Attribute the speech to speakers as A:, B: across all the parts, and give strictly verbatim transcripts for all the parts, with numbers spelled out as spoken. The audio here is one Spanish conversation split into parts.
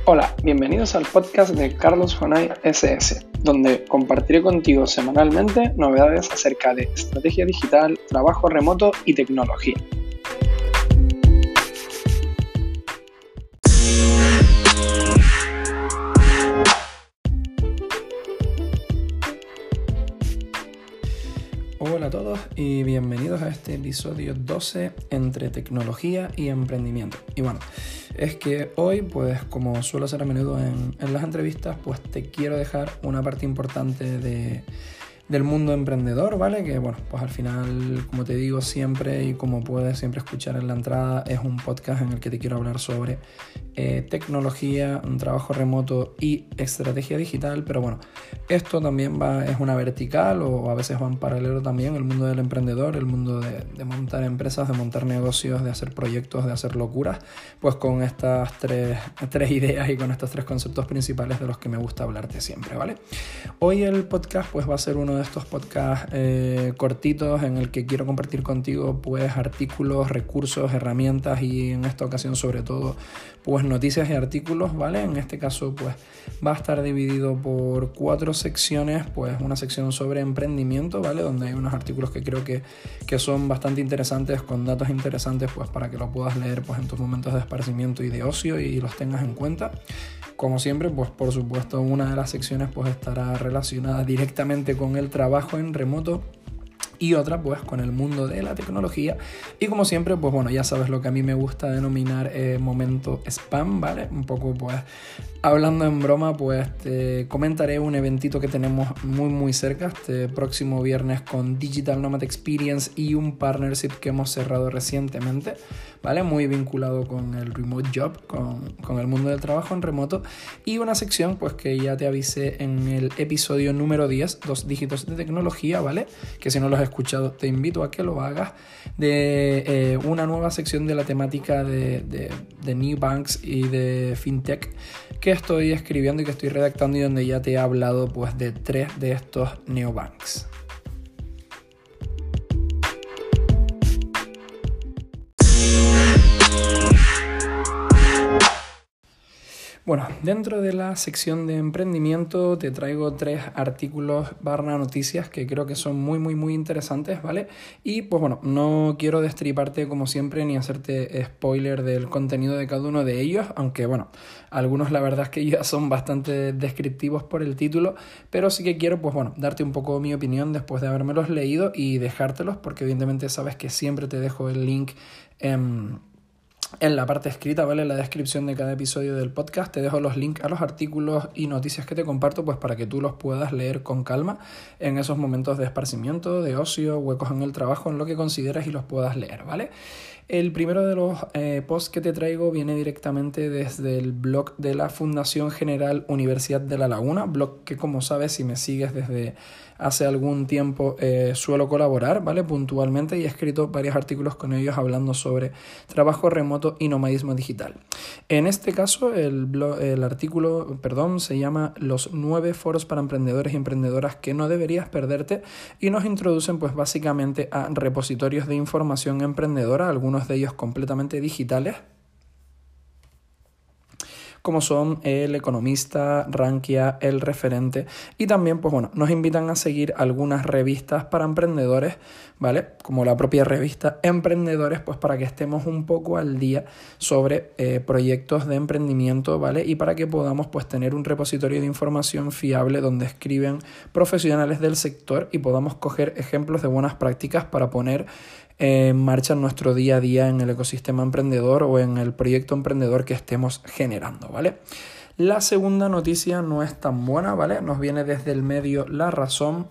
A: Hola, bienvenidos al podcast de Carlos Jonay S S, donde compartiré contigo semanalmente novedades acerca de estrategia digital, trabajo remoto y tecnología. Hola a todos y bienvenidos a este episodio doce entre tecnología y emprendimiento. Y bueno, es que hoy, pues como suelo hacer a menudo en, en las entrevistas, pues te quiero dejar una parte importante de, del mundo emprendedor, ¿vale? Que bueno, pues al final, como te digo siempre y como puedes siempre escuchar en la entrada, es un podcast en el que te quiero hablar sobre eh, tecnología, un trabajo remoto y estrategia digital, pero bueno, esto también va, es una vertical o a veces va en paralelo también el mundo del emprendedor, el mundo de, de montar empresas, de montar negocios, de hacer proyectos, de hacer locuras, pues con estas tres, tres ideas y con estos tres conceptos principales de los que me gusta hablarte siempre, ¿vale? Hoy el podcast pues va a ser uno de estos podcasts eh, cortitos en el que quiero compartir contigo pues artículos, recursos, herramientas y en esta ocasión sobre todo pues noticias y artículos, ¿vale? En este caso pues va a estar dividido por cuatro secciones, pues una sección sobre emprendimiento, ¿vale? Donde hay unos artículos que creo que, que son bastante interesantes, con datos interesantes pues para que lo puedas leer pues en tus momentos de esparcimiento y de ocio y los tengas en cuenta. Como siempre, pues por supuesto una de las secciones pues estará relacionada directamente con el trabajo en remoto y otra pues con el mundo de la tecnología y como siempre pues bueno, ya sabes lo que a mí me gusta denominar eh, momento spam, ¿vale? Un poco pues hablando en broma pues te comentaré un eventito que tenemos muy muy cerca este próximo viernes con Digital Nomad Experience y un partnership que hemos cerrado recientemente, ¿vale? Muy vinculado con el remote job, con, con el mundo del trabajo en remoto y una sección pues que ya te avisé en el episodio número diez, dos dígitos de tecnología, ¿vale? Que si no los has escuchado te invito a que lo hagas, de eh, una nueva sección de la temática de, de, de neobanks y de fintech que estoy escribiendo y que estoy redactando y donde ya te he hablado pues de tres de estos neobanks. Bueno, dentro de la sección de emprendimiento te traigo tres artículos barra noticias que creo que son muy muy muy interesantes, ¿vale? Y pues bueno, no quiero destriparte como siempre ni hacerte spoiler del contenido de cada uno de ellos, aunque bueno, algunos la verdad es que ya son bastante descriptivos por el título, pero sí que quiero pues bueno, darte un poco mi opinión después de habérmelos leído y dejártelos, porque evidentemente sabes que siempre te dejo el link en... En la parte escrita, ¿vale? En la descripción de cada episodio del podcast te dejo los links a los artículos y noticias que te comparto pues para que tú los puedas leer con calma en esos momentos de esparcimiento, de ocio, huecos en el trabajo, en lo que consideres y los puedas leer, ¿vale? El primero de los eh, posts que te traigo viene directamente desde el blog de la Fundación General Universidad de La Laguna, blog que como sabes si me sigues desde hace algún tiempo eh, suelo colaborar, ¿vale? Puntualmente y he escrito varios artículos con ellos hablando sobre trabajo remoto y nomadismo digital. En este caso el, blog, el artículo perdón, se llama Los nueve foros para emprendedores y emprendedoras que no deberías perderte y nos introducen pues básicamente a repositorios de información emprendedora, algunos de ellos completamente digitales, como son El Economista, Rankia, El Referente y también pues bueno, nos invitan a seguir algunas revistas para emprendedores, ¿vale? Como la propia revista Emprendedores, pues para que estemos un poco al día sobre eh, proyectos de emprendimiento, ¿vale? Y para que podamos pues tener un repositorio de información fiable donde escriben profesionales del sector y podamos coger ejemplos de buenas prácticas para poner en marcha en nuestro día a día en el ecosistema emprendedor o en el proyecto emprendedor que estemos generando, ¿vale? La segunda noticia no es tan buena, ¿vale? Nos viene desde el medio La Razón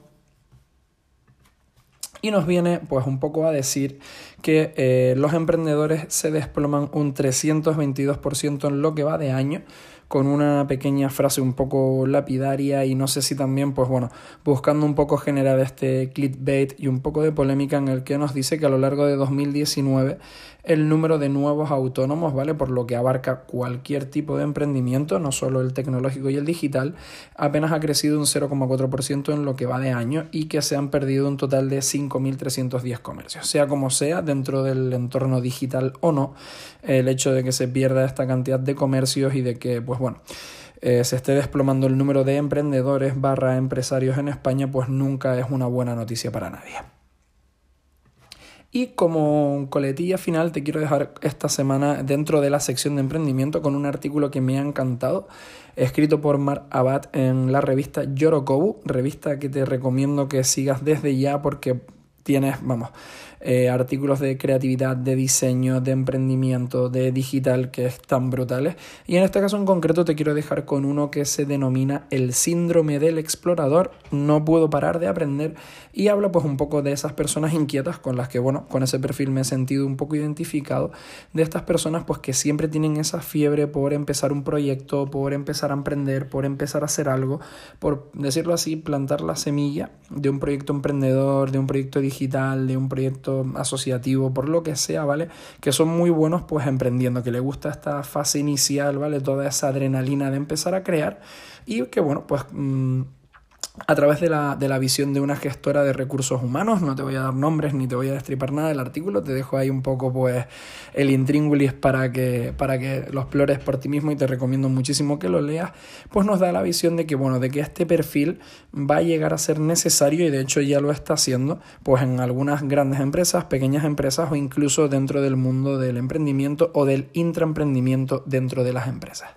A: y nos viene pues un poco a decir que eh, los emprendedores se desploman un trescientos veintidós por ciento en lo que va de año, con una pequeña frase un poco lapidaria y no sé si también, pues bueno, buscando un poco generar este clickbait y un poco de polémica en el que nos dice que a lo largo de dos mil diecinueve el número de nuevos autónomos, ¿vale? Por lo que abarca cualquier tipo de emprendimiento, no solo el tecnológico y el digital, apenas ha crecido un cero coma cuatro por ciento en lo que va de año y que se han perdido un total de cinco mil trescientos diez comercios. Sea como sea, dentro del entorno digital o no, el hecho de que se pierda esta cantidad de comercios y de que pues pues bueno, eh, se esté desplomando el número de emprendedores barra empresarios en España, pues nunca es una buena noticia para nadie. Y como coletilla final te quiero dejar esta semana dentro de la sección de emprendimiento con un artículo que me ha encantado, escrito por Mark Abad en la revista Yorokobu, revista que te recomiendo que sigas desde ya porque tienes, vamos, eh, artículos de creatividad, de diseño, de emprendimiento, de digital que están brutales. Y en este caso en concreto te quiero dejar con uno que se denomina el síndrome del explorador. No puedo parar de aprender y habla pues un poco de esas personas inquietas con las que, bueno, con ese perfil me he sentido un poco identificado, de estas personas pues que siempre tienen esa fiebre por empezar un proyecto, por empezar a emprender, por empezar a hacer algo, por decirlo así, plantar la semilla de un proyecto emprendedor, de un proyecto digital, de un proyecto asociativo, por lo que sea, ¿vale? Que son muy buenos pues emprendiendo, que les gusta esta fase inicial, ¿vale? Toda esa adrenalina de empezar a crear y que, bueno, pues mmm, a través de la, de la visión de una gestora de recursos humanos, no te voy a dar nombres ni te voy a destripar nada del artículo, te dejo ahí un poco pues el intríngulis para que, para que lo explores por ti mismo y te recomiendo muchísimo que lo leas, pues nos da la visión de que, bueno, de que este perfil va a llegar a ser necesario y de hecho ya lo está haciendo pues en algunas grandes empresas, pequeñas empresas o incluso dentro del mundo del emprendimiento o del intraemprendimiento dentro de las empresas.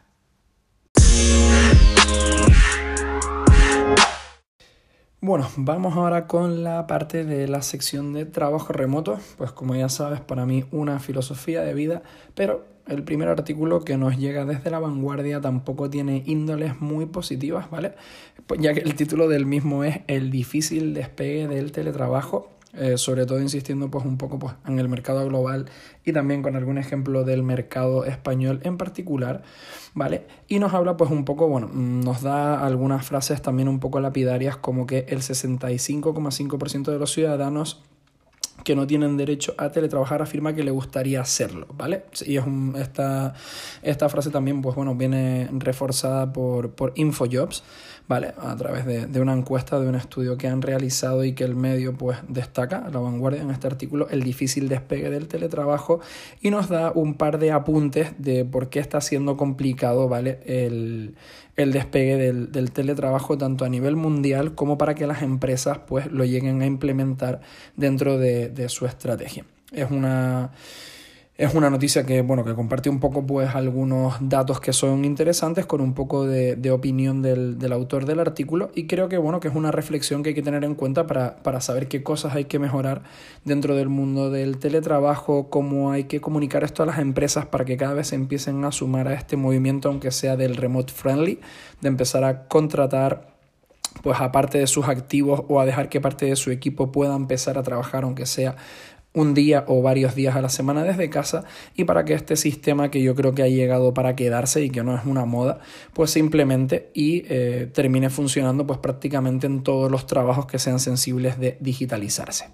A: Bueno, vamos ahora con la parte de la sección de trabajo remoto. Pues como ya sabes, para mí una filosofía de vida, pero el primer artículo que nos llega desde La Vanguardia tampoco tiene índoles muy positivas, ¿vale? Pues ya que el título del mismo es El difícil despegue del teletrabajo. Eh, sobre todo insistiendo pues un poco pues, en el mercado global y también con algún ejemplo del mercado español en particular, ¿vale? Y nos habla pues un poco, bueno, nos da algunas frases también un poco lapidarias como que el sesenta y cinco coma cinco por ciento de los ciudadanos que no tienen derecho a teletrabajar afirma que le gustaría hacerlo, ¿vale? Y es un, esta, esta frase también, pues bueno, viene reforzada por, por InfoJobs, ¿vale? A través de, de una encuesta, de un estudio que han realizado y que el medio, pues, destaca, La Vanguardia, en este artículo, el difícil despegue del teletrabajo y nos da un par de apuntes de por qué está siendo complicado, ¿vale? El, el despegue del, del teletrabajo tanto a nivel mundial como para que las empresas, pues, lo lleguen a implementar dentro de de su estrategia. Es una, es una noticia que, bueno, que comparte un poco pues algunos datos que son interesantes con un poco de, de opinión del, del autor del artículo y creo que, bueno, que es una reflexión que hay que tener en cuenta para, para saber qué cosas hay que mejorar dentro del mundo del teletrabajo, cómo hay que comunicar esto a las empresas para que cada vez se empiecen a sumar a este movimiento, aunque sea del remote friendly, de empezar a contratar pues aparte de sus activos o a dejar que parte de su equipo pueda empezar a trabajar aunque sea un día o varios días a la semana desde casa y para que este sistema que yo creo que ha llegado para quedarse y que no es una moda, pues se implemente y eh, termine funcionando pues prácticamente en todos los trabajos que sean sensibles de digitalizarse.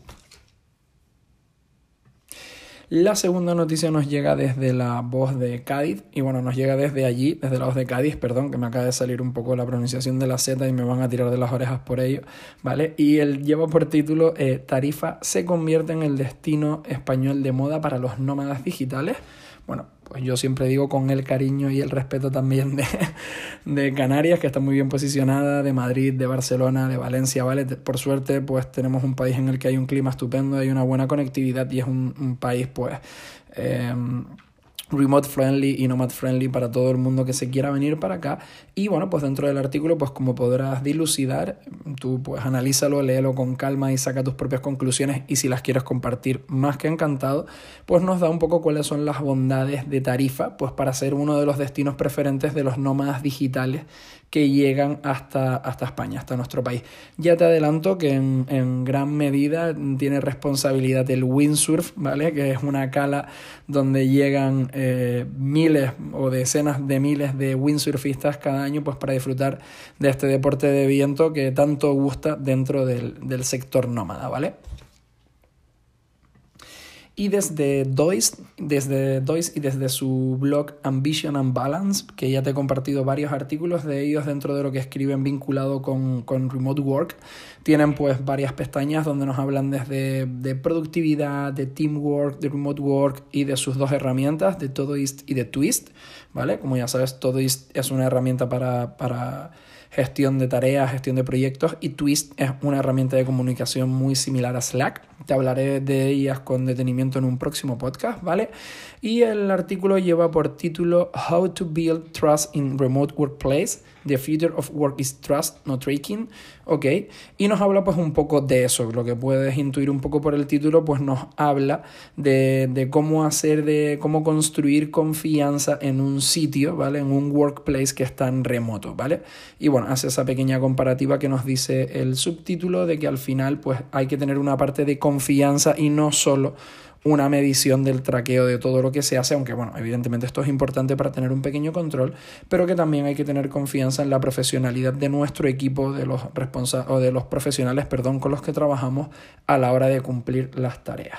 A: La segunda noticia nos llega desde La Voz de Cádiz y bueno, nos llega desde allí, desde La Voz de Cádiz, perdón, que me acaba de salir un poco la pronunciación de la Z y me van a tirar de las orejas por ello, ¿vale? Y él lleva por título eh, Tarifa se convierte en el destino español de moda para los nómadas digitales. Bueno, pues yo siempre digo con el cariño y el respeto también de, de Canarias, que está muy bien posicionada, de Madrid, de Barcelona, de Valencia, ¿vale? Por suerte, pues tenemos un país en el que hay un clima estupendo, hay una buena conectividad y es un, un país, pues, eh, remote friendly y nomad friendly para todo el mundo que se quiera venir para acá. Y bueno, pues dentro del artículo, pues como podrás dilucidar, tú pues analízalo, léelo con calma y saca tus propias conclusiones y si las quieres compartir, más que encantado, pues nos da un poco cuáles son las bondades de Tarifa, pues para ser uno de los destinos preferentes de los nómadas digitales que llegan hasta, hasta España, hasta nuestro país. Ya te adelanto que en, en gran medida tiene responsabilidad el windsurf, ¿vale? Que es una cala donde llegan eh, miles o decenas de miles de windsurfistas cada año pues para disfrutar de este deporte de viento que tanto gusta dentro del, del sector nómada, ¿vale? Y desde Doist, desde Dois y desde su blog Ambition and Balance, que ya te he compartido varios artículos de ellos dentro de lo que escriben vinculado con, con Remote Work. Tienen pues varias pestañas donde nos hablan desde de productividad, de teamwork, de remote work y de sus dos herramientas, de Todoist y de Twist, ¿vale? Como ya sabes, Todoist es una herramienta para, para gestión de tareas, gestión de proyectos, y Twist es una herramienta de comunicación muy similar a Slack. Te hablaré de ellas con detenimiento en un próximo podcast, ¿vale? Y el artículo lleva por título How to Build Trust in Remote Workplace. The Future of Work is Trust, not Tracking. Ok, y nos habla pues un poco de eso. Lo que puedes intuir un poco por el título, pues nos habla de, de cómo hacer, de cómo construir confianza en un sitio, ¿vale? En un workplace que está en remoto, ¿vale? Y bueno, hace esa pequeña comparativa que nos dice el subtítulo de que al final pues hay que tener una parte de confianza y no solo una medición del traqueo de todo lo que se hace, aunque bueno, evidentemente esto es importante para tener un pequeño control, pero que también hay que tener confianza en la profesionalidad de nuestro equipo, de los responsa- o de los profesionales, perdón, con los que trabajamos a la hora de cumplir las tareas.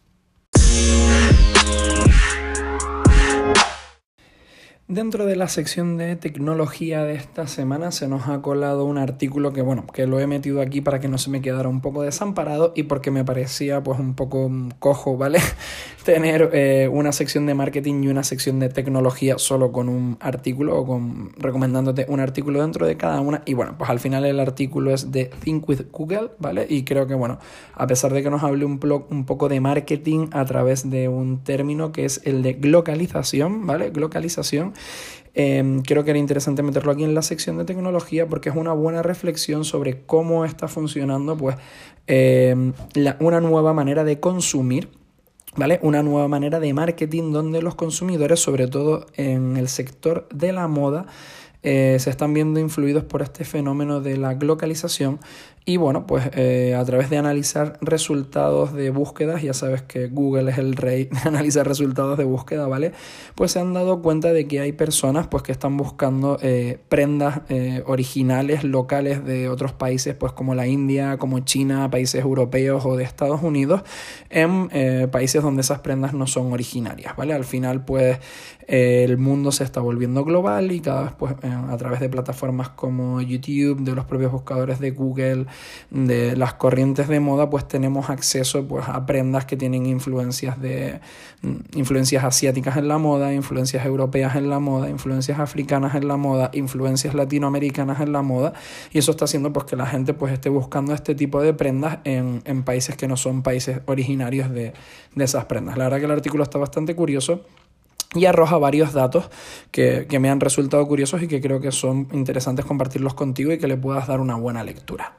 A: Dentro de la sección de tecnología de esta semana se nos ha colado un artículo que, bueno, que lo he metido aquí para que no se me quedara un poco desamparado y porque me parecía pues un poco cojo, ¿vale? Tener eh, una sección de marketing y una sección de tecnología solo con un artículo o con recomendándote un artículo dentro de cada una. Y bueno, pues al final el artículo es de Think with Google, ¿vale? Y creo que, bueno, a pesar de que nos hable un, blog, un poco de marketing a través de un término que es el de glocalización, ¿vale? Glocalización. Eh, creo que era interesante meterlo aquí en la sección de tecnología porque es una buena reflexión sobre cómo está funcionando pues, eh, la, una nueva manera de consumir, ¿vale? Una nueva manera de marketing donde los consumidores, sobre todo en el sector de la moda, eh, se están viendo influidos por este fenómeno de la glocalización. Y bueno, pues eh, a través de analizar resultados de búsquedas, ya sabes que Google es el rey de analizar resultados de búsqueda, ¿vale? Pues se han dado cuenta de que hay personas pues que están buscando eh, prendas eh, originales, locales de otros países, pues como la India, como China, países europeos o de Estados Unidos, en eh, países donde esas prendas no son originarias, ¿vale? Al final, pues eh, el mundo se está volviendo global y cada vez pues eh, a través de plataformas como YouTube, de los propios buscadores de Google, de las corrientes de moda, pues tenemos acceso pues a prendas que tienen influencias de influencias asiáticas en la moda, influencias europeas en la moda, influencias africanas en la moda, influencias latinoamericanas en la moda, y eso está haciendo pues que la gente pues esté buscando este tipo de prendas en, en países que no son países originarios de, de esas prendas. La verdad que el artículo está bastante curioso y arroja varios datos que, que me han resultado curiosos y que creo que son interesantes compartirlos contigo y que le puedas dar una buena lectura.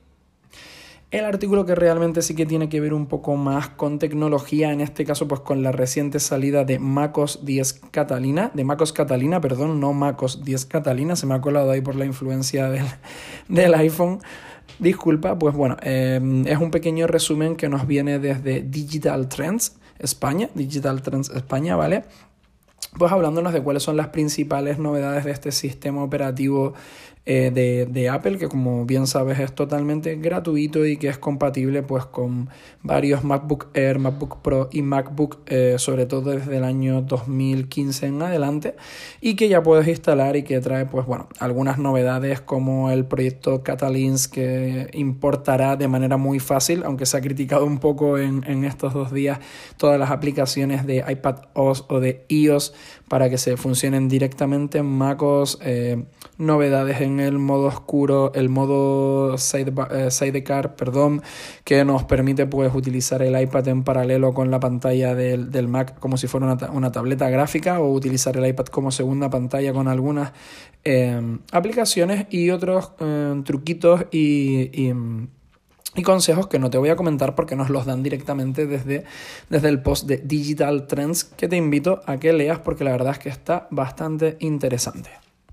A: El artículo que realmente sí que tiene que ver un poco más con tecnología, en este caso pues con la reciente salida de MacOS diez Catalina, de MacOS Catalina, perdón, no MacOS diez Catalina, se me ha colado ahí por la influencia del, del iPhone, disculpa, pues bueno, eh, es un pequeño resumen que nos viene desde Digital Trends España, Digital Trends España, ¿vale? Pues hablándonos de cuáles son las principales novedades de este sistema operativo eh, de, de Apple, que como bien sabes es totalmente gratuito y que es compatible pues con varios MacBook Air, MacBook Pro y MacBook, eh, sobre todo desde el año dos mil quince en adelante, y que ya puedes instalar y que trae pues bueno algunas novedades como el proyecto Catalyst, que importará de manera muy fácil, aunque se ha criticado un poco en, en estos dos días todas las aplicaciones de iPadOS o de iOS para que se funcionen directamente en MacOS, eh, novedades en el modo oscuro, el modo sidebar, eh, sidecar, perdón, que nos permite pues utilizar el iPad en paralelo con la pantalla del, del Mac como si fuera una, una tableta gráfica, o utilizar el iPad como segunda pantalla con algunas eh, aplicaciones y otros eh, truquitos y... y Y consejos que no te voy a comentar porque nos los dan directamente desde, desde el post de Digital Trends, que te invito a que leas porque la verdad es que está bastante interesante.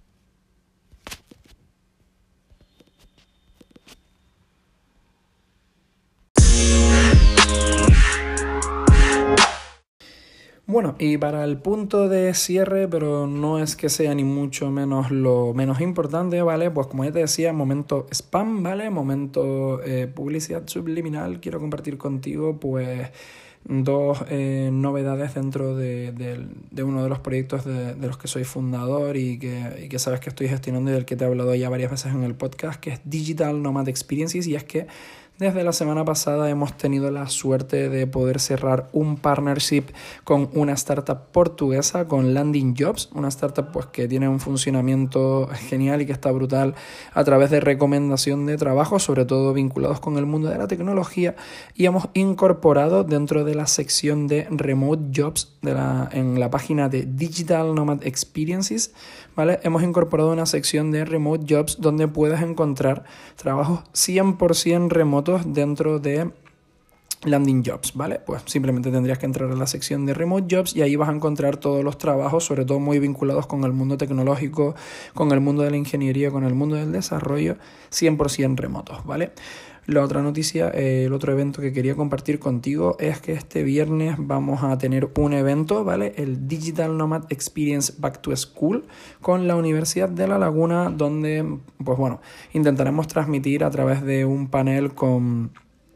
A: Bueno, y para el punto de cierre, pero no es que sea ni mucho menos lo menos importante, ¿vale? Pues como ya te decía, momento spam, ¿vale? Momento eh, publicidad subliminal. Quiero compartir contigo, pues, dos eh, novedades dentro de, de, de uno de los proyectos de, de los que soy fundador y que, y que sabes que estoy gestionando y del que te he hablado ya varias veces en el podcast, que es Digital Nomad Experiences. Y es que desde la semana pasada hemos tenido la suerte de poder cerrar un partnership con una startup portuguesa, con Landing Jobs, una startup pues que tiene un funcionamiento genial y que está brutal a través de recomendación de trabajo, sobre todo vinculados con el mundo de la tecnología, y hemos incorporado dentro de la sección de Remote Jobs de la, en la página de Digital Nomad Experiences, ¿vale? Hemos incorporado una sección de Remote Jobs donde puedes encontrar trabajos cien por ciento remotos dentro de Landing Jobs, ¿vale? Pues simplemente tendrías que entrar a la sección de Remote Jobs y ahí vas a encontrar todos los trabajos, sobre todo muy vinculados con el mundo tecnológico, con el mundo de la ingeniería, con el mundo del desarrollo, cien por ciento remotos, ¿vale? La otra noticia, eh, el otro evento que quería compartir contigo es que este viernes vamos a tener un evento, ¿vale? El Digital Nomad Experience Back to School con la Universidad de La Laguna, donde, pues bueno, intentaremos transmitir a través de un panel con...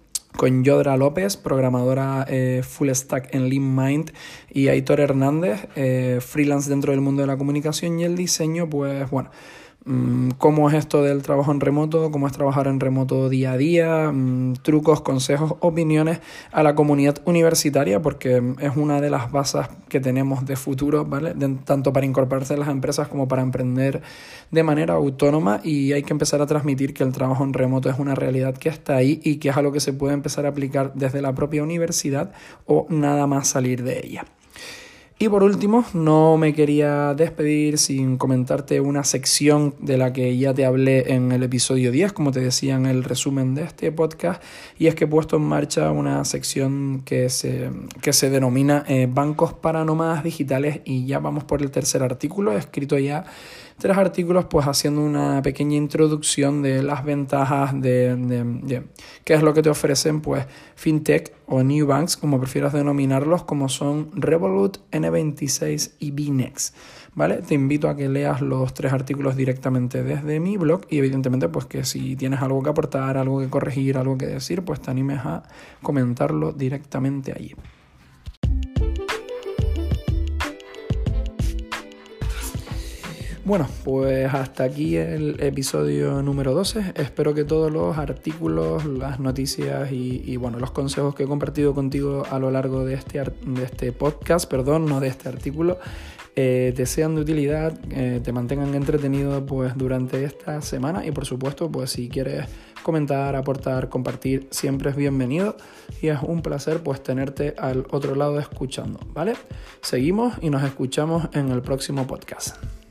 A: con Yodra López, programadora eh, full stack en LeanMind, y Aitor Hernández, eh, freelance dentro del mundo de la comunicación y el diseño. Pues bueno, mmm, cómo es esto del trabajo en remoto, cómo es trabajar en remoto día a día, mmm, trucos, consejos, opiniones a la comunidad universitaria, porque es una de las bases que tenemos de futuro, ¿vale? De, tanto para incorporarse a las empresas como para emprender de manera autónoma, y hay que empezar a transmitir que el trabajo en remoto es una realidad que está ahí y que es algo que se puede empezar a aplicar desde la propia universidad o nada más salir de ella. Y por último, no me quería despedir sin comentarte una sección de la que ya te hablé en el episodio diez, como te decía en el resumen de este podcast, y es que he puesto en marcha una sección que se, que se denomina eh, Bancos para Nómadas Digitales, y ya vamos por el tercer artículo. He escrito ya tres artículos pues haciendo una pequeña introducción de las ventajas de, de, de qué es lo que te ofrecen pues FinTech o New Banks, como prefieras denominarlos, como son Revolut, N veintiséis y Binex, ¿vale? Te invito a que leas los tres artículos directamente desde mi blog, y evidentemente pues que si tienes algo que aportar, algo que corregir, algo que decir, pues te animes a comentarlo directamente allí. Bueno, pues hasta aquí el episodio número doce. Espero que todos los artículos, las noticias y, y bueno, los consejos que he compartido contigo a lo largo de este, de este podcast, perdón, no de este artículo, eh, te sean de utilidad, eh, te mantengan entretenido pues durante esta semana, y por supuesto, pues si quieres comentar, aportar, compartir, siempre es bienvenido, y es un placer pues tenerte al otro lado escuchando, ¿vale? Seguimos y nos escuchamos en el próximo podcast.